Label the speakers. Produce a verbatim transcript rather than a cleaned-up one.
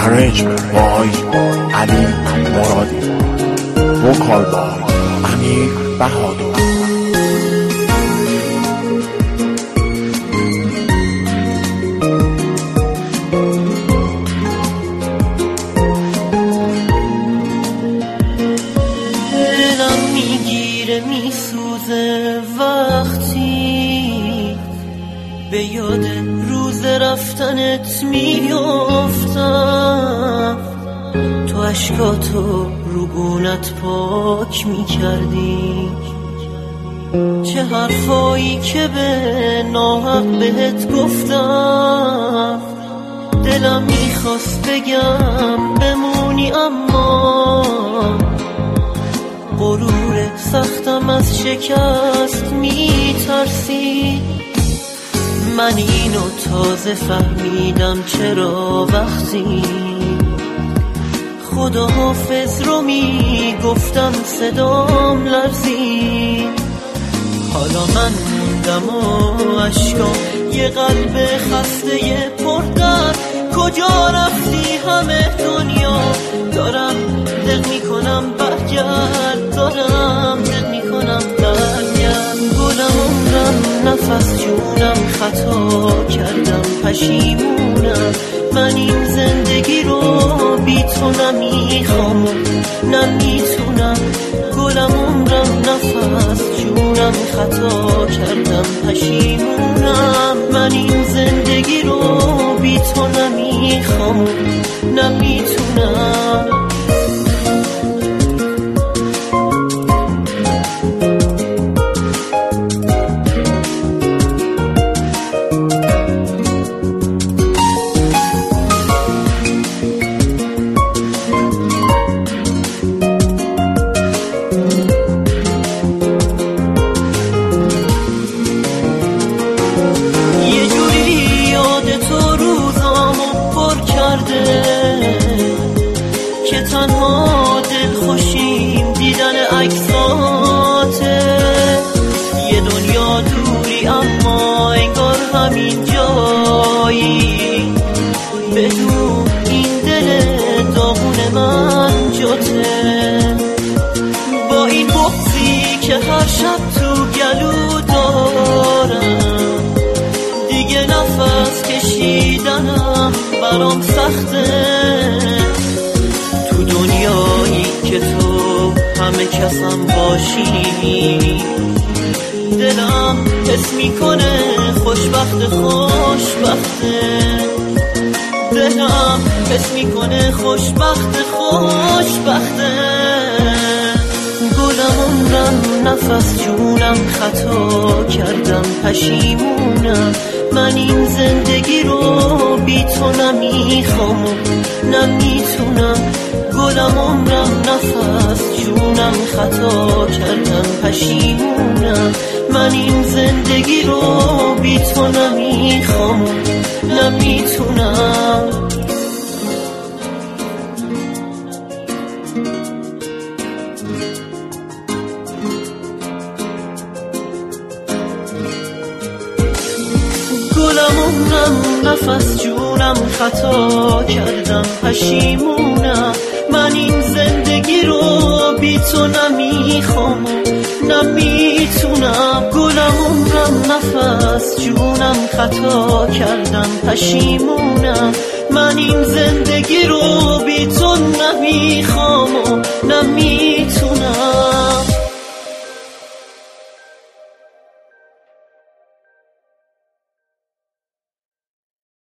Speaker 1: ارنج بای علی مرادی، وکال بای امیر بهادر.
Speaker 2: میسوزه وقتی به یاد روز رفتنت میافتم، تو اشکاتو رو گونت پاک میکردی، چه حرفایی که به ناحق بهت گفتم، دلم میخواست بگم بمونی اما غرور سختم از شکست میترسی. من اینو تازه فهمیدم چرا وقتی خداحافظ رو میگفتم صدام لرزی. حالا من موندم و اشکام یه قلب خسته پردر، کجا رفتی همه دنیا؟ دارم دق میکنم برگرد، دارم دق میکنم برگرد. گلم عمرم نفس جونم خطا کردم پشیمونم، من این زندگی رو بی تو نمیخوام نمیتونم. گلم عمرم نفس جونم خطا کردم پشیمونم، من این زندگی رو بی تو نمیخوام نمیتونم. که تنها دل خوشیم دیدن عکساته، یه دنیا دوری اما انگار همین جایی، بدون این دل داغون من جاته. با این بغضی که هر شب تو گلو دارم، دیگه نفس کشیدنم برام سخته. تو دنیایی که تو همه کسم باشی، دلم حس میکنه خوشبخت خوشبخته، دلم حس میکنه خوشبخت خوشبخته. گلم عمرم نفس جونم خطا کردم پشیمونم، من این زندگی رو بی تو نمیخوام نمیتونم. گلم عمرم نفس جونم خطا کردم پشیمونم، من این زندگی رو بی تو نمیخوام نمیتونم. گلم عمرم نفس جونم خطا کردم پشیمونم، من این زندگی رو بی تو نمیخوام نمیتونم. گلم عمرم نفس جونم خطا کردم پشیمونم، من این زندگی رو بی تو نمیخوام